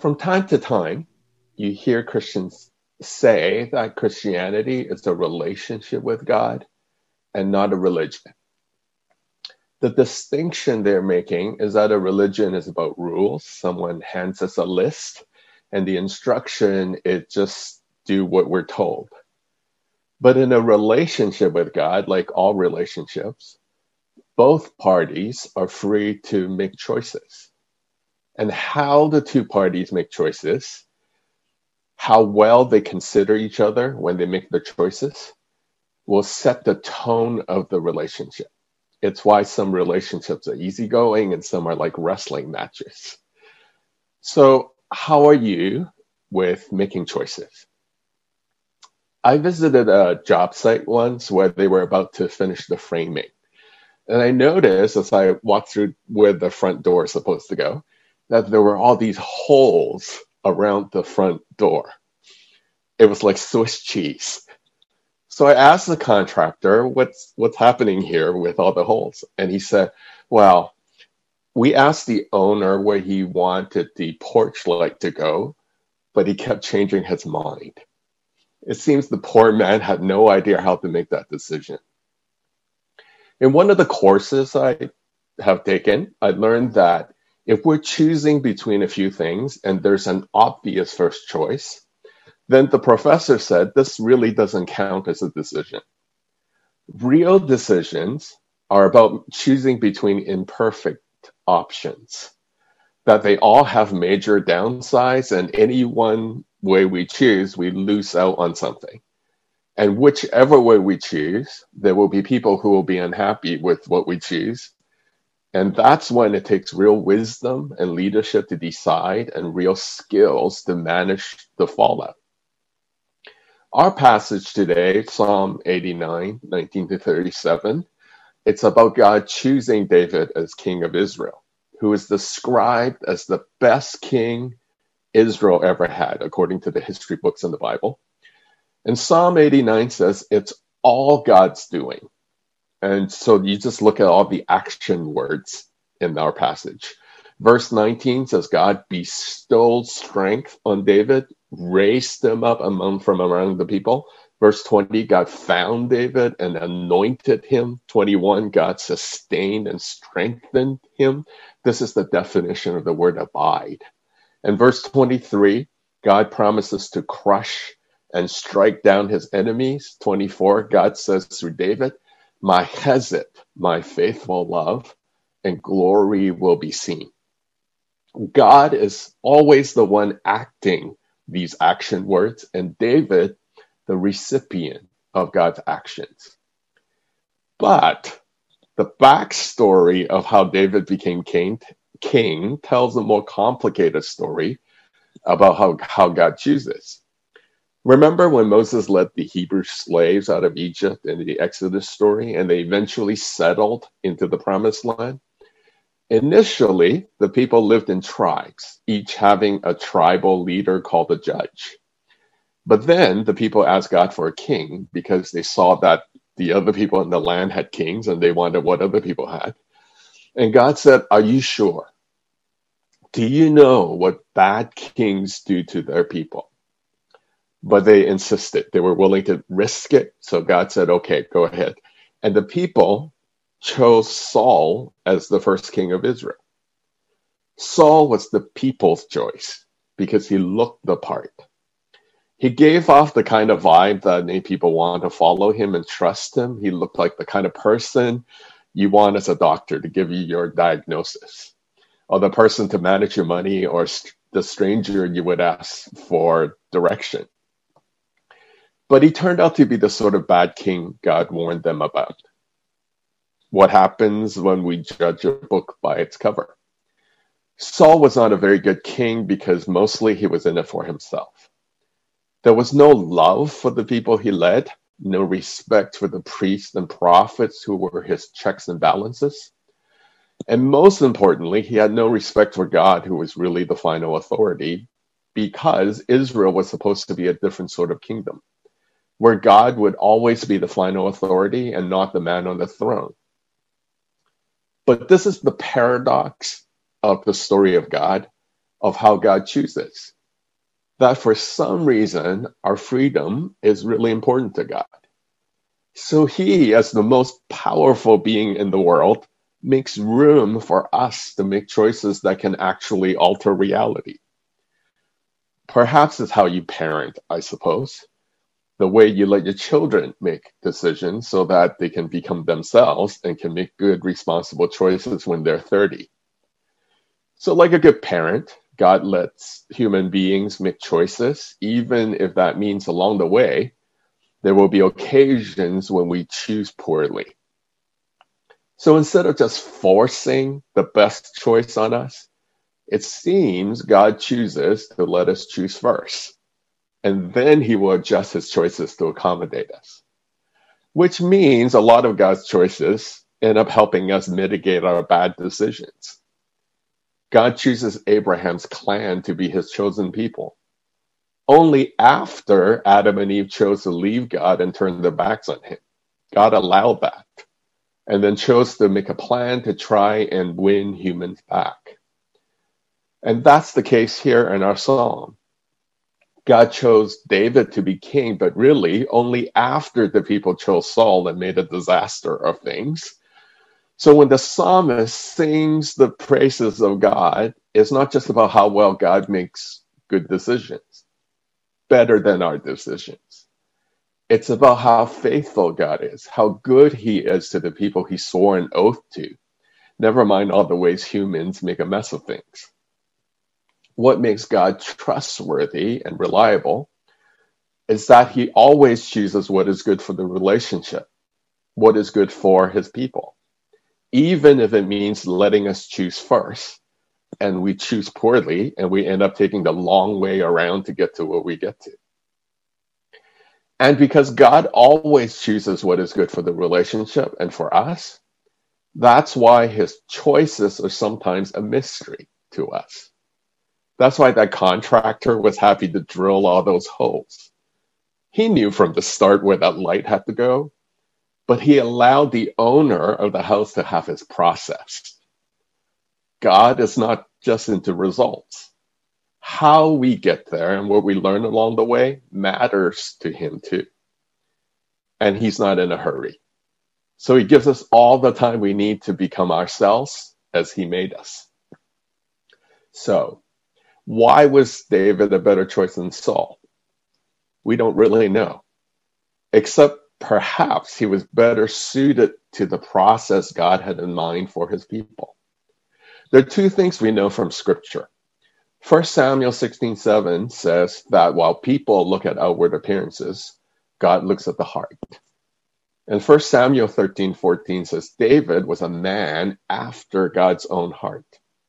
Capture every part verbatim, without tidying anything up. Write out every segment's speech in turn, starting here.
From time to time, you hear Christians say that Christianity is a relationship with God and not a religion. The distinction they're making is that a religion is about rules. Someone hands us a list, and the instruction is just do what we're told. But in a relationship with God, like all relationships, both parties are free to make choices. And how the two parties make choices, how well they consider each other when they make their choices, will set the tone of the relationship. It's why some relationships are easygoing and some are like wrestling matches. So, how are you with making choices? I visited a job site once where they were about to finish the framing. And I noticed as I walked through where the front door is supposed to go, that there were all these holes around the front door. It was like Swiss cheese. So I asked the contractor, what's what's happening here with all the holes? And he said, well, we asked the owner where he wanted the porch light to go, but he kept changing his mind. It seems the poor man had no idea how to make that decision. In one of the courses I have taken, I learned that if we're choosing between a few things and there's an obvious first choice, then the professor said this really doesn't count as a decision. Real decisions are about choosing between imperfect options, that they all have major downsides, and any one way we choose, we lose out on something. And whichever way we choose, there will be people who will be unhappy with what we choose. And that's when it takes real wisdom and leadership to decide and real skills to manage the fallout. Our passage today, Psalm eighty-nine, nineteen to thirty-seven, it's about God choosing David as king of Israel, who is described as the best king Israel ever had, according to the history books in the Bible. And Psalm eighty-nine says it's all God's doing. And so you just look at all the action words in our passage. Verse nineteen says God bestowed strength on David, raised him up among from among the people. Verse twenty, God found David and anointed him. twenty-one, God sustained and strengthened him. This is the definition of the word abide. And verse twenty-three, God promises to crush and strike down his enemies. twenty-four, God says through David, my hesed, my faithful love, and glory will be seen. God is always the one acting these action words, and David, the recipient of God's actions. But the backstory of how David became king, king tells a more complicated story about how, how God chooses. Remember when Moses led the Hebrew slaves out of Egypt in the Exodus story, and they eventually settled into the promised land? Initially, the people lived in tribes, each having a tribal leader called a judge. But then the people asked God for a king because they saw that the other people in the land had kings and they wanted what other people had. And God said, are you sure? Do you know what bad kings do to their people? But they insisted. They were willing to risk it. So God said, okay, go ahead. And the people chose Saul as the first king of Israel. Saul was the people's choice because he looked the part. He gave off the kind of vibe that many people want to follow him and trust him. He looked like the kind of person you want as a doctor to give you your diagnosis, or the person to manage your money, or the stranger you would ask for direction. But he turned out to be the sort of bad king God warned them about. What happens when we judge a book by its cover? Saul was not a very good king because mostly he was in it for himself. There was no love for the people he led, no respect for the priests and prophets who were his checks and balances. And most importantly, he had no respect for God, who was really the final authority, because Israel was supposed to be a different sort of kingdom, where God would always be the final authority and not the man on the throne. But this is the paradox of the story of God of how God chooses. That for some reason, our freedom is really important to God. So he, as the most powerful being in the world, makes room for us to make choices that can actually alter reality. Perhaps it's how you parent, I suppose. The way you let your children make decisions so that they can become themselves and can make good, responsible choices when they're thirty. So like a good parent, God lets human beings make choices, even if that means along the way, there will be occasions when we choose poorly. So instead of just forcing the best choice on us, it seems God chooses to let us choose first. And then he will adjust his choices to accommodate us. Which means a lot of God's choices end up helping us mitigate our bad decisions. God chooses Abraham's clan to be his chosen people. Only after Adam and Eve chose to leave God and turn their backs on him, God allowed that, and then chose to make a plan to try and win humans back. And that's the case here in our psalm. God chose David to be king, but really only after the people chose Saul and made a disaster of things. So when the psalmist sings the praises of God, it's not just about how well God makes good decisions, better than our decisions. It's about how faithful God is, how good he is to the people he swore an oath to, never mind all the ways humans make a mess of things. What makes God trustworthy and reliable is that he always chooses what is good for the relationship, what is good for his people, even if it means letting us choose first, and we choose poorly, and we end up taking the long way around to get to where we get to. And because God always chooses what is good for the relationship and for us, that's why his choices are sometimes a mystery to us. That's why that contractor was happy to drill all those holes. He knew from the start where that light had to go, but he allowed the owner of the house to have his process. God is not just into results. How we get there and what we learn along the way matters to him too. And he's not in a hurry. So he gives us all the time we need to become ourselves as he made us. So, why was David a better choice than Saul? We don't really know, except perhaps he was better suited to the process God had in mind for his people. There are two things we know from Scripture. First Samuel sixteen seven says that while people look at outward appearances, God looks at the heart. And First Samuel thirteen fourteen says David was a man after God's own heart.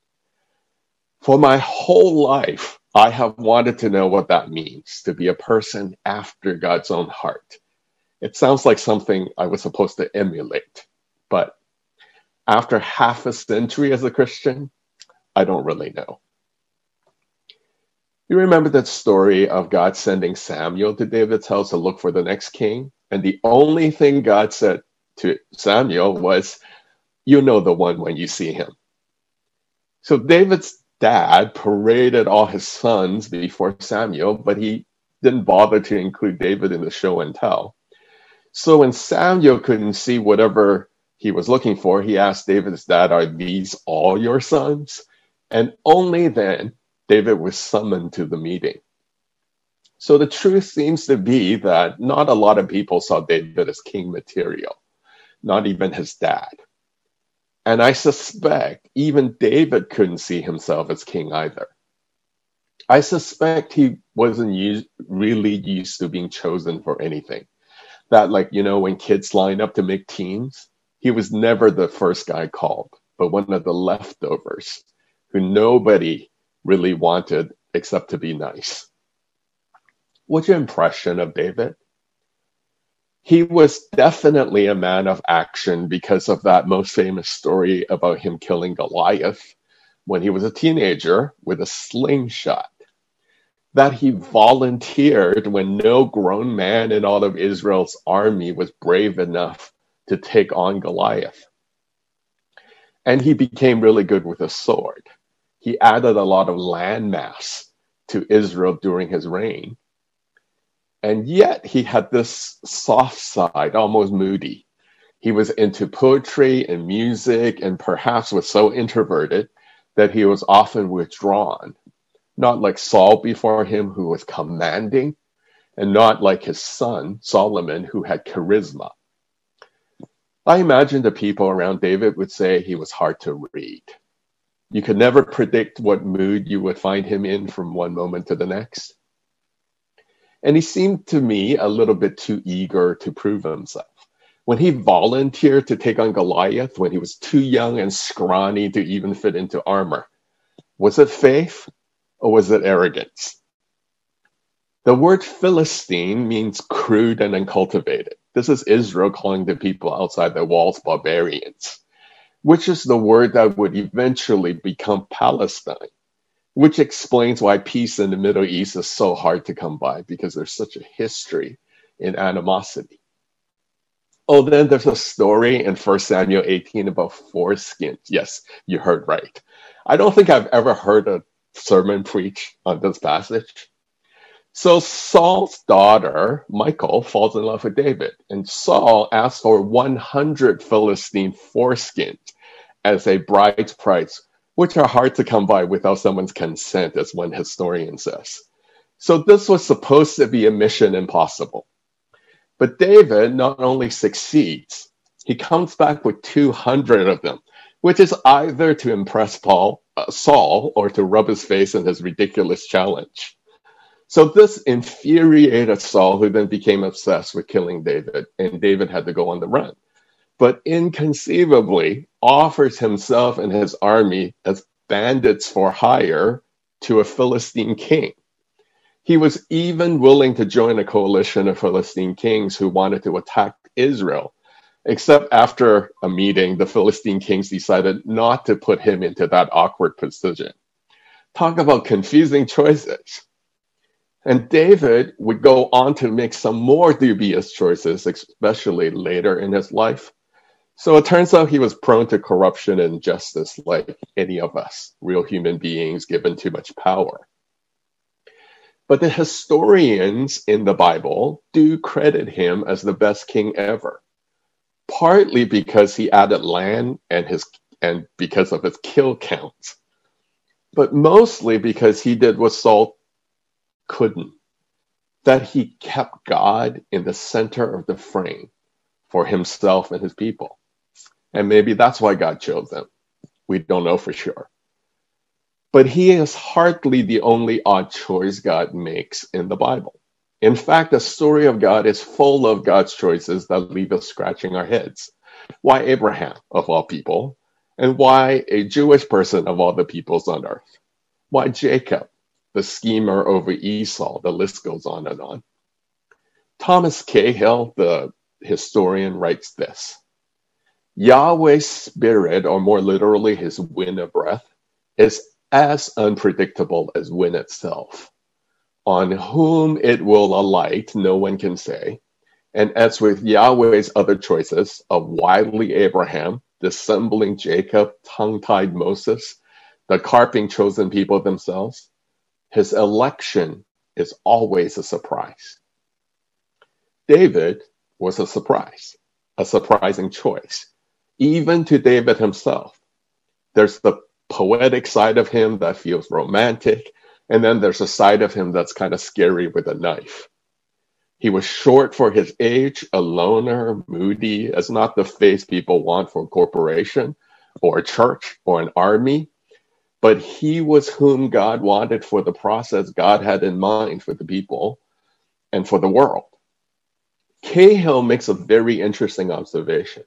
For my whole life, I have wanted to know what that means, to be a person after God's own heart. It sounds like something I was supposed to emulate, but after half a century as a Christian, I don't really know. You remember that story of God sending Samuel to David's house to look for the next king? And the only thing God said to Samuel was, "You know the one when you see him." So David's dad paraded all his sons before Samuel, but he didn't bother to include David in the show and tell. So when Samuel couldn't see whatever he was looking for, he asked David's dad, "Are these all your sons?" And only then David was summoned to the meeting. So the truth seems to be that not a lot of people saw David as king material, not even his dad. And I suspect even David couldn't see himself as king either. I suspect he wasn't used, really used to being chosen for anything. That, like, you know, when kids line up to make teams, he was never the first guy called, but one of the leftovers who nobody really wanted except to be nice. What's your impression of David? He was definitely a man of action because of that most famous story about him killing Goliath when he was a teenager with a slingshot. That he volunteered when no grown man in all of Israel's army was brave enough to take on Goliath. And he became really good with a sword. He added a lot of landmass to Israel during his reign. And yet he had this soft side, almost moody. He was into poetry and music and perhaps was so introverted that he was often withdrawn, not like Saul before him, who was commanding, and not like his son, Solomon, who had charisma. I imagine the people around David would say he was hard to read. You could never predict what mood you would find him in from one moment to the next. And he seemed to me a little bit too eager to prove himself. When he volunteered to take on Goliath, when he was too young and scrawny to even fit into armor, was it faith or was it arrogance? The word Philistine means crude and uncultivated. This is Israel calling the people outside their walls barbarians, which is the word that would eventually become Palestine, which explains why peace in the Middle East is so hard to come by, because there's such a history in animosity. Oh, then there's a story in First Samuel eighteen about foreskins. Yes, you heard right. I don't think I've ever heard a sermon preached on this passage. So Saul's daughter, Michal, falls in love with David, and Saul asks for one hundred Philistine foreskins as a bride's price, which are hard to come by without someone's consent, as one historian says. So this was supposed to be a mission impossible. But David not only succeeds, he comes back with two hundred of them, which is either to impress Paul, uh, Saul or to rub his face in his ridiculous challenge. So this infuriated Saul, who then became obsessed with killing David, and David had to go on the run. But inconceivably offers himself and his army as bandits for hire to a Philistine king. He was even willing to join a coalition of Philistine kings who wanted to attack Israel, except after a meeting, the Philistine kings decided not to put him into that awkward position. Talk about confusing choices. And David would go on to make some more dubious choices, especially later in his life. So it turns out he was prone to corruption and injustice like any of us, real human beings given too much power. But the historians in the Bible do credit him as the best king ever, partly because he added land and his and because of his kill counts, but mostly because he did what Saul couldn't, that he kept God in the center of the frame for himself and his people. And maybe that's why God chose them. We don't know for sure. But he is hardly the only odd choice God makes in the Bible. In fact, the story of God is full of God's choices that leave us scratching our heads. Why Abraham, of all people? And why a Jewish person of all the peoples on earth? Why Jacob, the schemer over Esau? The list goes on and on. Thomas Cahill, the historian, writes this: Yahweh's spirit, or more literally his wind of breath, is as unpredictable as wind itself. On whom it will alight, no one can say. And as with Yahweh's other choices of wily Abraham, dissembling Jacob, tongue-tied Moses, the carping chosen people themselves, his election is always a surprise. David was a surprise, a surprising choice, even to David himself. There's the poetic side of him that feels romantic, and then there's a side of him that's kind of scary with a knife. He was short for his age, a loner, moody, as not the face people want for a corporation or a church or an army, but he was whom God wanted for the process God had in mind for the people and for the world. Cahill makes a very interesting observation.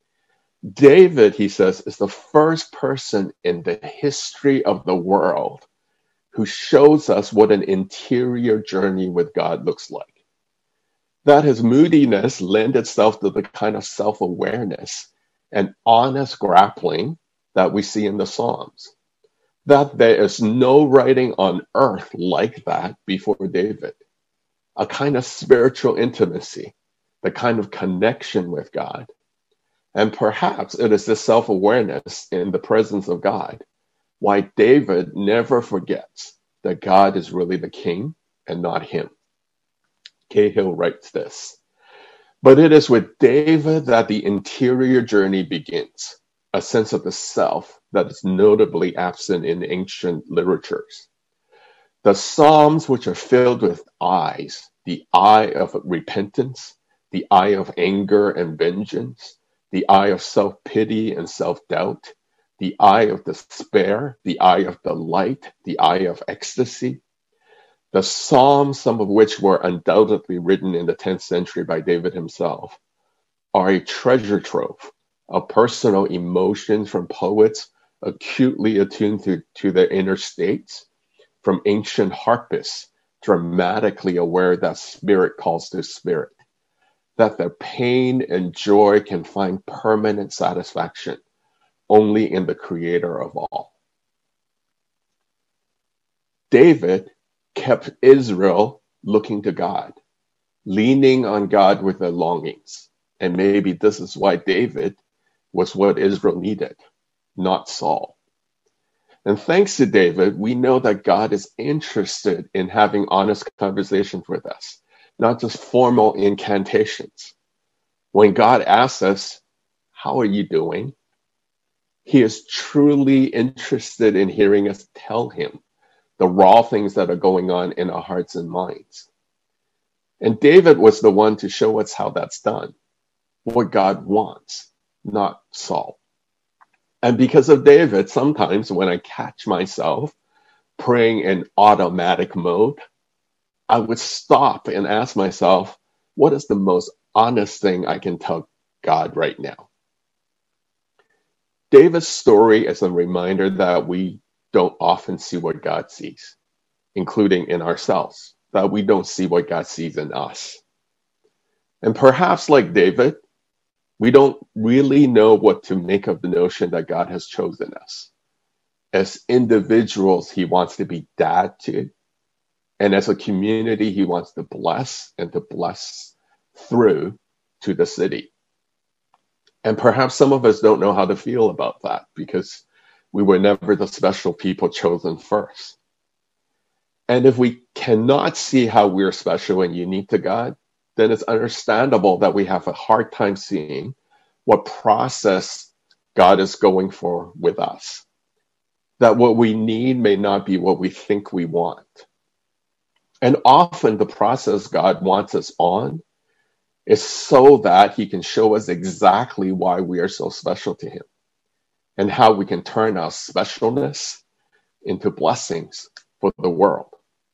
David, he says, is the first person in the history of the world who shows us what an interior journey with God looks like. That his moodiness lent itself to the kind of self-awareness and honest grappling that we see in the Psalms. That there is no writing on earth like that before David. A kind of spiritual intimacy, the kind of connection with God. And perhaps it is this self-awareness in the presence of God why David never forgets that God is really the king and not him. Cahill writes this: but it is with David that the interior journey begins, a sense of the self that is notably absent in ancient literatures. The Psalms, which are filled with eyes, the eye of repentance, the eye of anger and vengeance, the eye of self-pity and self-doubt, the eye of despair, the eye of delight, the eye of ecstasy. The Psalms, some of which were undoubtedly written in the tenth century by David himself, are a treasure trove of personal emotions from poets acutely attuned to, to their inner states, from ancient harpists dramatically aware that spirit calls to spirit, that their pain and joy can find permanent satisfaction only in the Creator of all. David kept Israel looking to God, leaning on God with their longings. And maybe this is why David was what Israel needed, not Saul. And thanks to David, we know that God is interested in having honest conversations with us, not just formal incantations. When God asks us, how are you doing? He is truly interested in hearing us tell him the raw things that are going on in our hearts and minds. And David was the one to show us how that's done, what God wants, not Saul. And because of David, sometimes when I catch myself praying in automatic mode, I would stop and ask myself, what is the most honest thing I can tell God right now? David's story is a reminder that we don't often see what God sees, including in ourselves, that we don't see what God sees in us. And perhaps like David, we don't really know what to make of the notion that God has chosen us. As individuals, he wants to be dad to, and as a community, he wants to bless and to bless through to the city. And perhaps some of us don't know how to feel about that because we were never the special people chosen first. And if we cannot see how we're special and unique to God, then it's understandable that we have a hard time seeing what process God is going for with us. That what we need may not be what we think we want. And often the process God wants us on is so that he can show us exactly why we are so special to him and how we can turn our specialness into blessings for the world.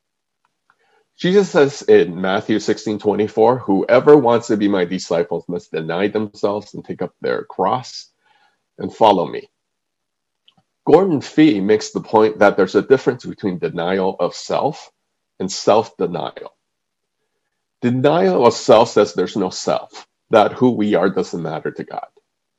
Jesus says in Matthew sixteen twenty-four, whoever wants to be my disciples must deny themselves and take up their cross and follow me. Gordon Fee makes the point that there's a difference between denial of self and self-denial. Denial of self says there's no self, that who we are doesn't matter to God.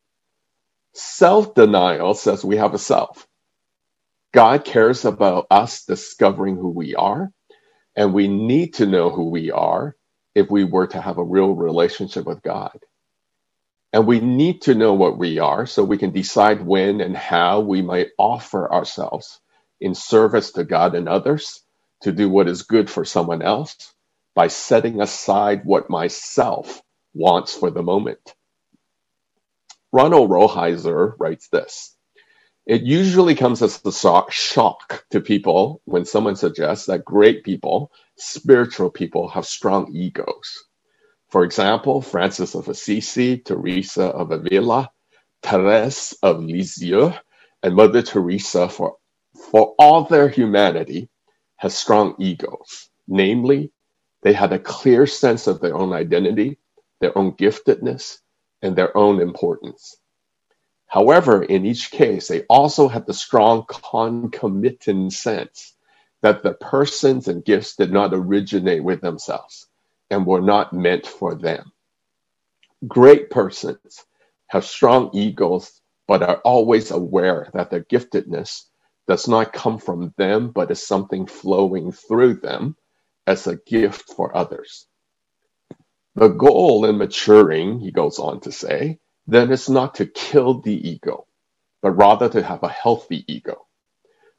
Self-denial says we have a self. God cares about us discovering who we are, and we need to know who we are if we were to have a real relationship with God. And we need to know what we are so we can decide when and how we might offer ourselves in service to God and others to do what is good for someone else by setting aside what myself wants for the moment. Ronald Rolheiser writes this: it usually comes as a shock to people when someone suggests that great people, spiritual people, have strong egos. For example, Francis of Assisi, Teresa of Avila, Therese of Lisieux, and Mother Teresa, for, for all their humanity, has strong egos. Namely, they had a clear sense of their own identity, their own giftedness, and their own importance. However, in each case, they also had the strong concomitant sense that the persons and gifts did not originate with themselves and were not meant for them. Great persons have strong egos, but are always aware that their giftedness does not come from them, but is something flowing through them as a gift for others. The goal in maturing, he goes on to say, then is not to kill the ego, but rather to have a healthy ego.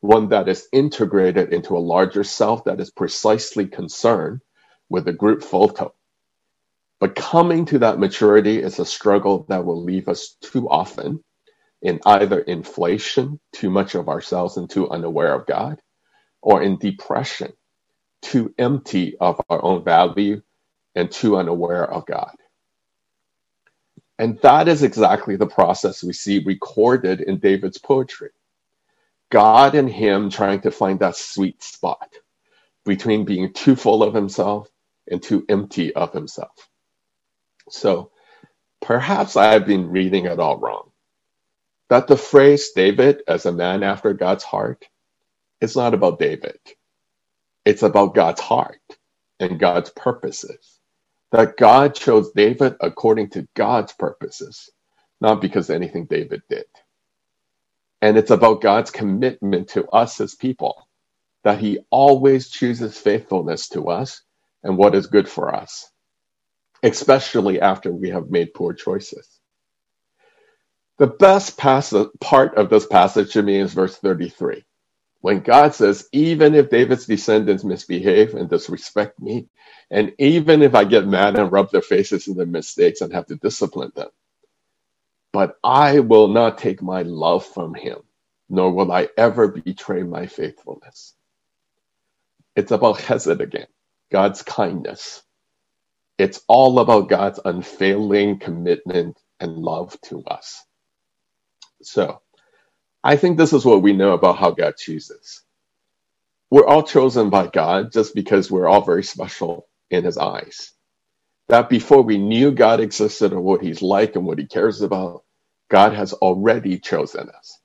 one that is integrated into a larger self that is precisely concerned with the group photo. But coming to that maturity is a struggle that will leave us too often in either inflation, too much of ourselves and too unaware of God, or in depression, too empty of our own value and too unaware of God. And that is exactly the process we see recorded in David's poetry. God and him trying to find that sweet spot between being too full of himself and too empty of himself. So perhaps I have been reading it all wrong. That the phrase David as a man after God's heart is not about David. It's about God's heart and God's purposes. That God chose David according to God's purposes, not because of anything David did. And it's about God's commitment to us as people, that he always chooses faithfulness to us and what is good for us, especially after we have made poor choices. The best pass- part of this passage to me is verse thirty-three. When God says, even if David's descendants misbehave and disrespect me, and even if I get mad and rub their faces in their mistakes and have to discipline them, but I will not take my love from him, nor will I ever betray my faithfulness. It's about Chesed again, God's kindness. It's all about God's unfailing commitment and love to us. So, I think this is what we know about how God chooses. We're all chosen by God just because we're all very special in his eyes. That before we knew God existed or what he's like and what he cares about, God has already chosen us.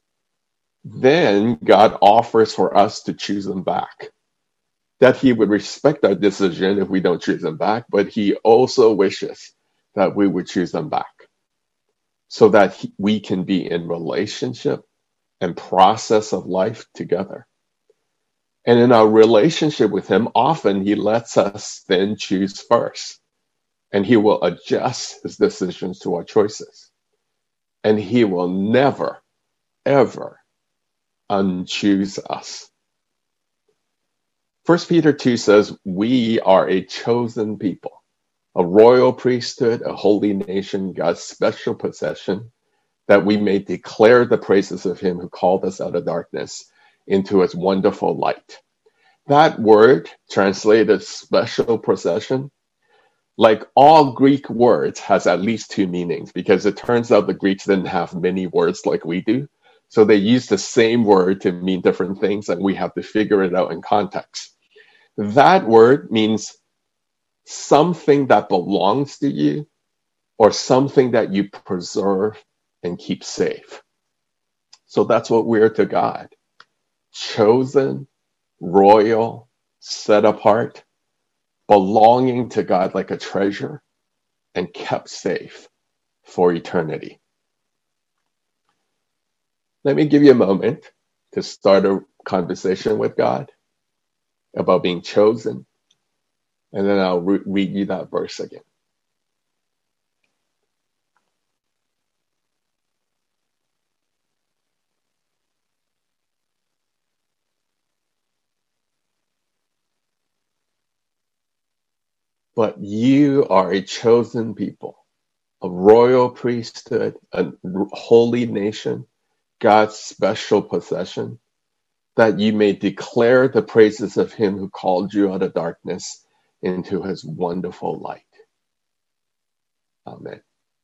Then God offers for us to choose him back. That he would respect our decision if we don't choose him back, but he also wishes that we would choose him back so that he, we can be in relationship and process of life together. And in our relationship with him, often he lets us then choose first. And he will adjust his decisions to our choices. And he will never, ever unchoose us. First Peter two says, we are a chosen people, a royal priesthood, a holy nation, God's special possession, that we may declare the praises of him who called us out of darkness into his wonderful light. That word, translated special possession, like all Greek words, has at least two meanings, because it turns out the Greeks didn't have many words like we do. So they use the same word to mean different things, and we have to figure it out in context. That word means something that belongs to you or something that you preserve and keep safe. So that's what we're to God. Chosen, royal, set apart, belonging to God like a treasure, and kept safe for eternity. Let me give you a moment to start a conversation with God about being chosen, and then I'll re- read you that verse again. But you are a chosen people, a royal priesthood, a holy nation, God's special possession, that you may declare the praises of him who called you out of darkness into his wonderful light. Amen.